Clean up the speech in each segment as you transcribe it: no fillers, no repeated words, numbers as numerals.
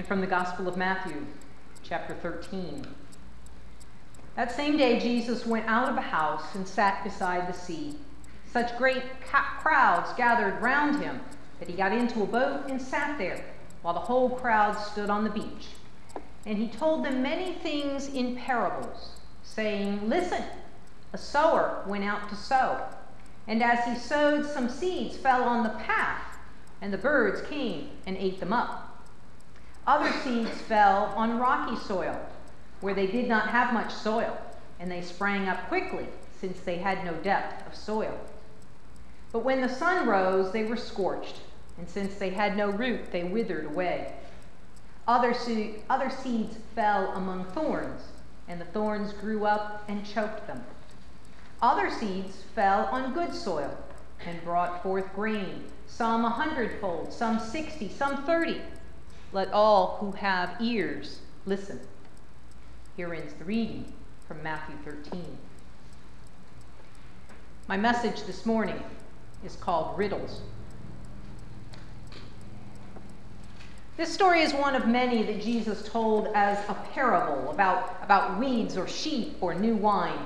from the Gospel of Matthew, chapter 13. That same day, Jesus went out of a house and sat beside the sea. Such great crowds gathered round him that he got into a boat and sat there, while the whole crowd stood on the beach. And he told them many things in parables, saying, "Listen, a sower went out to sow. And as he sowed, some seeds fell on the path, and the birds came and ate them up. Other seeds fell on rocky soil, where they did not have much soil, and they sprang up quickly, since they had no depth of soil. But when the sun rose, they were scorched, and since they had no root, they withered away. Other seeds fell among thorns, and the thorns grew up and choked them. Other seeds fell on good soil and brought forth grain, some 100-fold, some 60, some 30. Let all who have ears listen." Here ends the reading from Matthew 13. My message this morning is called Riddles. This story is one of many that Jesus told as a parable about weeds or sheep or new wine.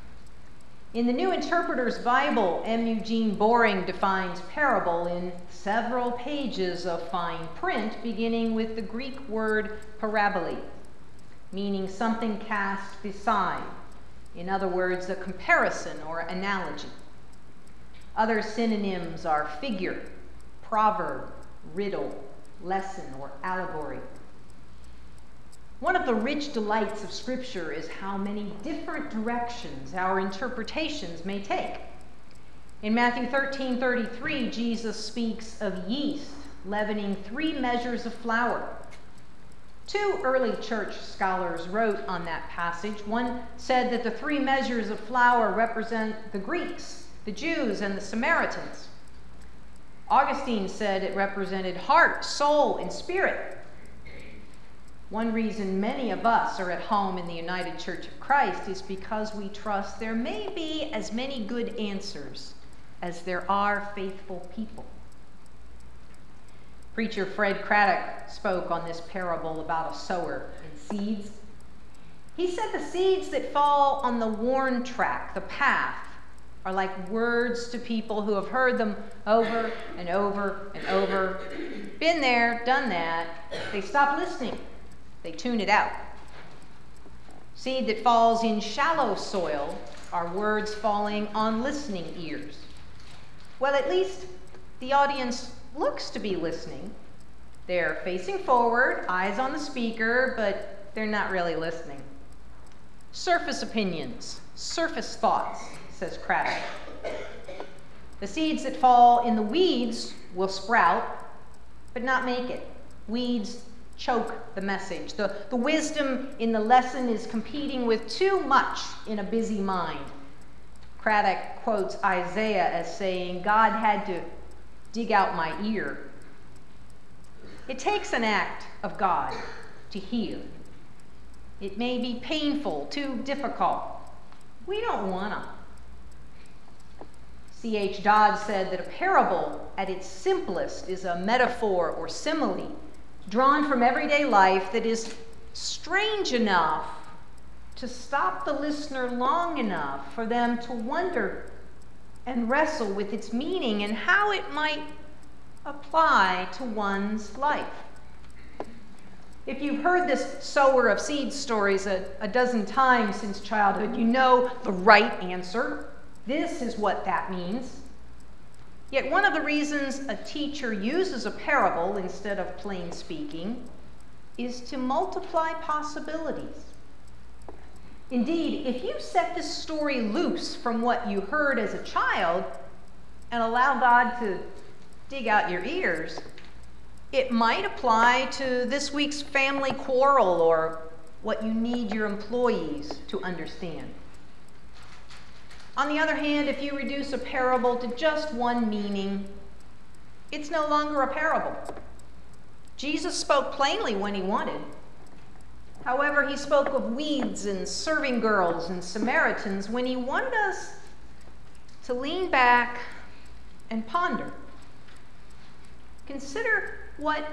In the New Interpreter's Bible, M. Eugene Boring defines parable in several pages of fine print, beginning with the Greek word parabole, meaning something cast beside. In other words, a comparison or analogy. Other synonyms are figure, proverb, riddle, lesson, or allegory. One of the rich delights of Scripture is how many different directions our interpretations may take. In Matthew 13:33, Jesus speaks of yeast leavening 3 measures of flour. 2 early church scholars wrote on that passage. One said that the 3 measures of flour represent the Greeks, the Jews, and the Samaritans. Augustine said it represented heart, soul, and spirit. One reason many of us are at home in the United Church of Christ is because we trust there may be as many good answers as there are faithful people. Preacher Fred Craddock spoke on this parable about a sower and seeds. He said the seeds that fall on the worn track, the path, are like words to people who have heard them over and over and over. Been there, done that. They stop listening. They tune it out. Seed that falls in shallow soil are words falling on listening ears. Well, at least the audience looks to be listening. They're facing forward, eyes on the speaker, but they're not really listening. Surface opinions, surface thoughts, says Craddock. The seeds that fall in the weeds will sprout, but not make it. Weeds choke the message. The wisdom in the lesson is competing with too much in a busy mind. Craddock quotes Isaiah as saying, "God had to dig out my ear." It takes an act of God to heal. It may be painful, too difficult. We don't want to. C.H. Dodd said that a parable at its simplest is a metaphor or simile drawn from everyday life that is strange enough to stop the listener long enough for them to wonder and wrestle with its meaning and how it might apply to one's life. If you've heard this sower of seeds stories a dozen times since childhood, you know the right answer. This is what that means. Yet one of the reasons a teacher uses a parable instead of plain speaking is to multiply possibilities. Indeed, if you set this story loose from what you heard as a child and allow God to dig out your ears, it might apply to this week's family quarrel or what you need your employees to understand. On the other hand, if you reduce a parable to just one meaning, it's no longer a parable. Jesus spoke plainly when he wanted. However, he spoke of weeds and serving girls and Samaritans when he wanted us to lean back and ponder. Consider what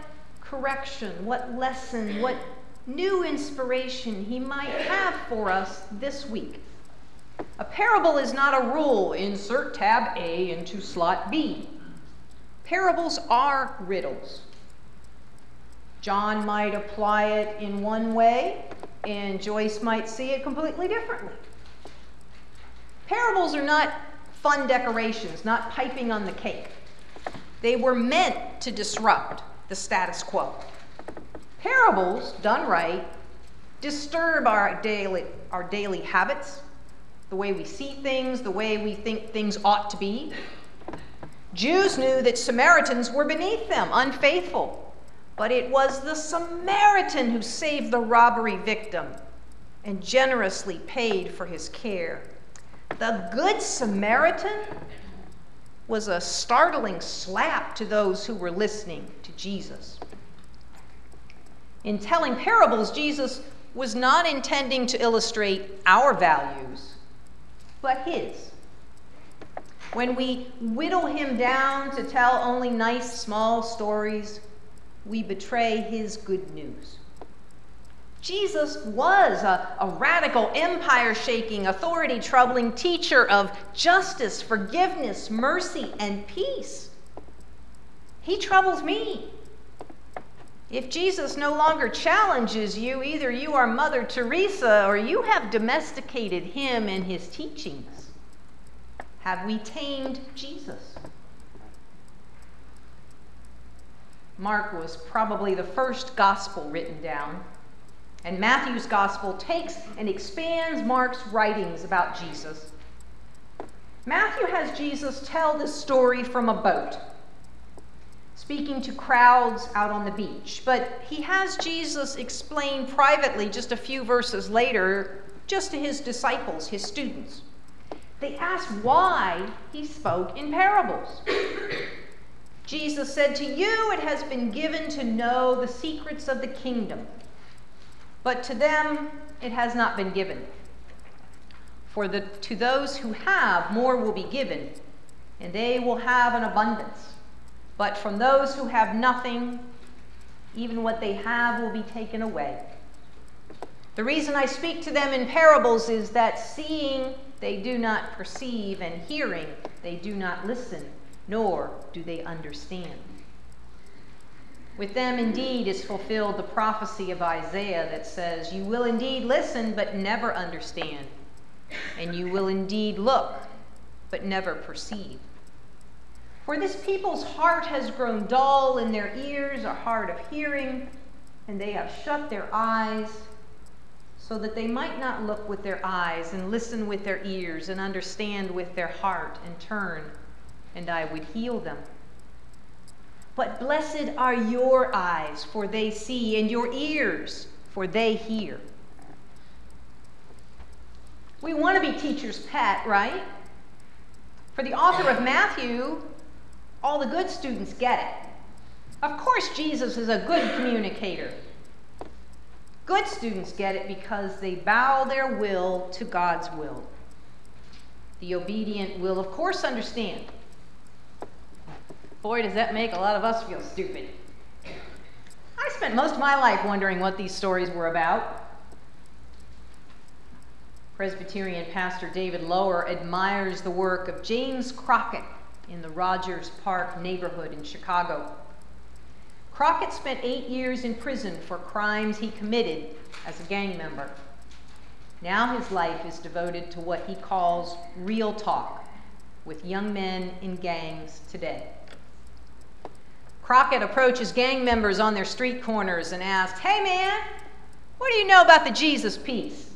correction, what lesson, what new inspiration he might have for us this week. A parable is not a rule. Insert tab A into slot B. Parables are riddles. John might apply it in one way, and Joyce might see it completely differently. Parables are not fun decorations, not piping on the cake. They were meant to disrupt the status quo. Parables, done right, disturb our daily habits, the way we see things, the way we think things ought to be. Jews knew that Samaritans were beneath them, unfaithful, but it was the Samaritan who saved the robbery victim and generously paid for his care. The Good Samaritan was a startling slap to those who were listening to Jesus. In telling parables, Jesus was not intending to illustrate our values, but his. When we whittle him down to tell only nice, small stories, we betray his good news. Jesus was a radical, empire-shaking, authority-troubling teacher of justice, forgiveness, mercy, and peace. He troubles me. If Jesus no longer challenges you, either you are Mother Teresa or you have domesticated him and his teachings. Have we tamed Jesus? Mark was probably the first gospel written down. And Matthew's gospel takes and expands Mark's writings about Jesus. Matthew has Jesus tell this story from a boat, speaking to crowds out on the beach. But he has Jesus explain privately just a few verses later, just to his disciples, his students. They asked why he spoke in parables. Jesus said, "To you it has been given to know the secrets of the kingdom, but to them it has not been given. To those who have, more will be given, and they will have an abundance. But from those who have nothing, even what they have will be taken away. The reason I speak to them in parables is that seeing they do not perceive, and hearing they do not listen, nor do they understand. With them indeed is fulfilled the prophecy of Isaiah that says, you will indeed listen, but never understand, and you will indeed look, but never perceive. For this people's heart has grown dull, and their ears are hard of hearing, and they have shut their eyes, so that they might not look with their eyes, and listen with their ears, and understand with their heart, and turn, and I would heal them. But blessed are your eyes, for they see, and your ears, for they hear." We want to be teacher's pet, right? For the author of Matthew, all the good students get it. Of course, Jesus is a good communicator. Good students get it because they bow their will to God's will. The obedient will, of course, understand. Boy, does that make a lot of us feel stupid. I spent most of my life wondering what these stories were about. Presbyterian pastor David Lower admires the work of James Crockett in the Rogers Park neighborhood in Chicago. Crockett spent 8 years in prison for crimes he committed as a gang member. Now his life is devoted to what he calls real talk with young men in gangs today. Crockett approaches gang members on their street corners and asks, "Hey man, what do you know about the Jesus piece?"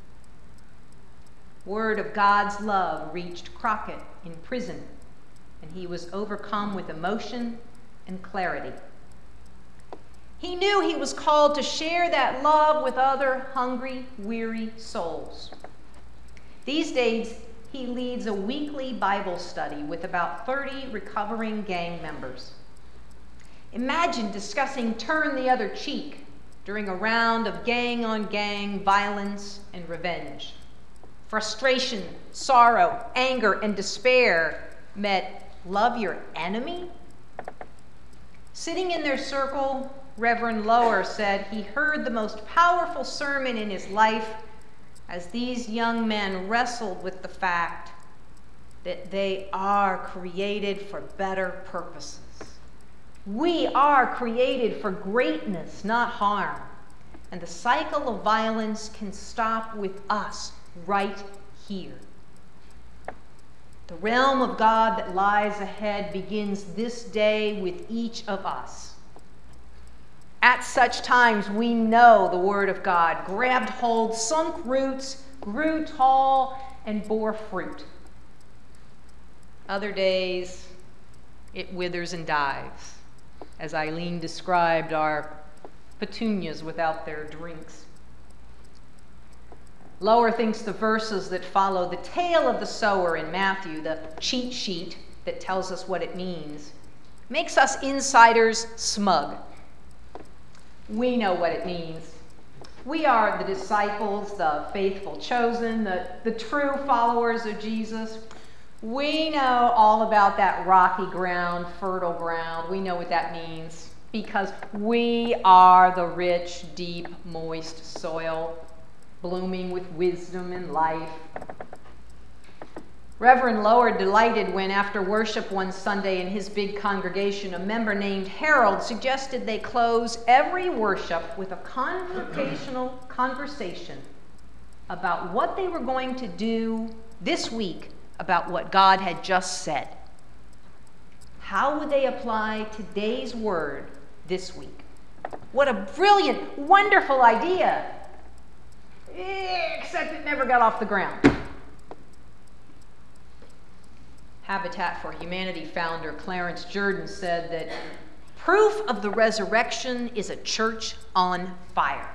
Word of God's love reached Crockett in prison, and he was overcome with emotion and clarity. He knew he was called to share that love with other hungry, weary souls. These days, he leads a weekly Bible study with about 30 recovering gang members. Imagine discussing turn the other cheek during a round of gang-on-gang violence and revenge. Frustration, sorrow, anger, and despair met love your enemy. Sitting in their circle, Reverend Lower said he heard the most powerful sermon in his life as these young men wrestled with the fact that they are created for better purposes. We are created for greatness, not harm. And the cycle of violence can stop with us right here. The realm of God that lies ahead begins this day with each of us. At such times, we know the Word of God grabbed hold, sunk roots, grew tall, and bore fruit. Other days, it withers and dies, as Eileen described our petunias without their drinks. Lower thinks the verses that follow the tale of the sower in Matthew, the cheat sheet that tells us what it means, makes us insiders smug. We know what it means. We are the disciples, the faithful chosen, the true followers of Jesus. We know all about that rocky ground, fertile ground. We know what that means because we are the rich, deep, moist soil, blooming with wisdom and life. Reverend Lower delighted when, after worship one Sunday in his big congregation, a member named Harold suggested they close every worship with a convocational conversation about what they were going to do this week about what God had just said. How would they apply today's word this week? What a brilliant, wonderful idea! Except it never got off the ground. Habitat for Humanity founder Clarence Jordan said that proof of the resurrection is a church on fire.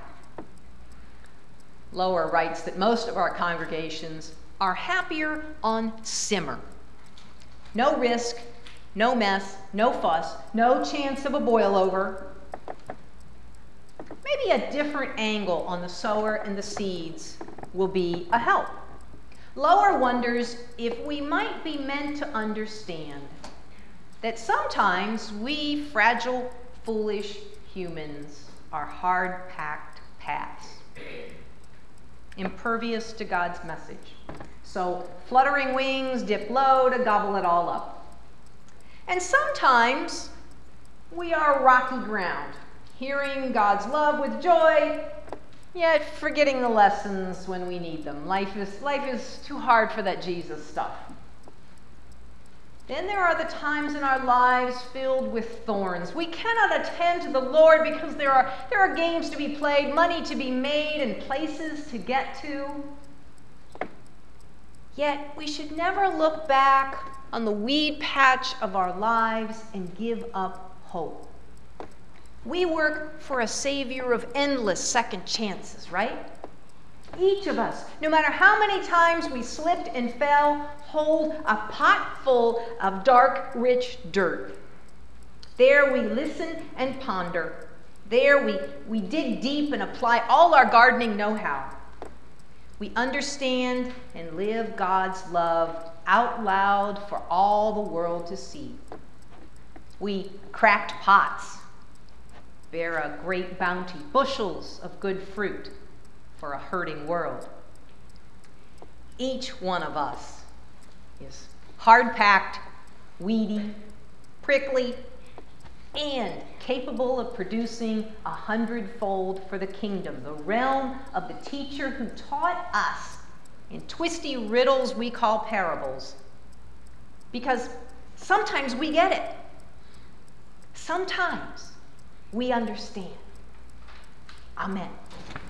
Lower writes that most of our congregations are happier on simmer. No risk, no mess, no fuss, no chance of a boil over. Maybe a different angle on the sower and the seeds will be a help. Lower wonders if we might be meant to understand that sometimes we fragile, foolish humans are hard-packed paths, impervious to God's message. So fluttering wings dip low to gobble it all up. And sometimes we are rocky ground, hearing God's love with joy, yet forgetting the lessons when we need them. Life is too hard for that Jesus stuff. Then there are the times in our lives filled with thorns. We cannot attend to the Lord because there are games to be played, money to be made, and places to get to. Yet we should never look back on the weed patch of our lives and give up hope. We work for a Savior of endless second chances, right? Each of us, no matter how many times we slipped and fell, hold a pot full of dark, rich dirt. There we listen and ponder. There we dig deep and apply all our gardening know-how. We understand and live God's love out loud for all the world to see. We cracked pots bear a great bounty, bushels of good fruit for a hurting world. Each one of us is hard-packed, weedy, prickly, and capable of producing 100-fold for the kingdom, the realm of the teacher who taught us in twisty riddles we call parables. Because sometimes we get it. Sometimes we understand. Amen.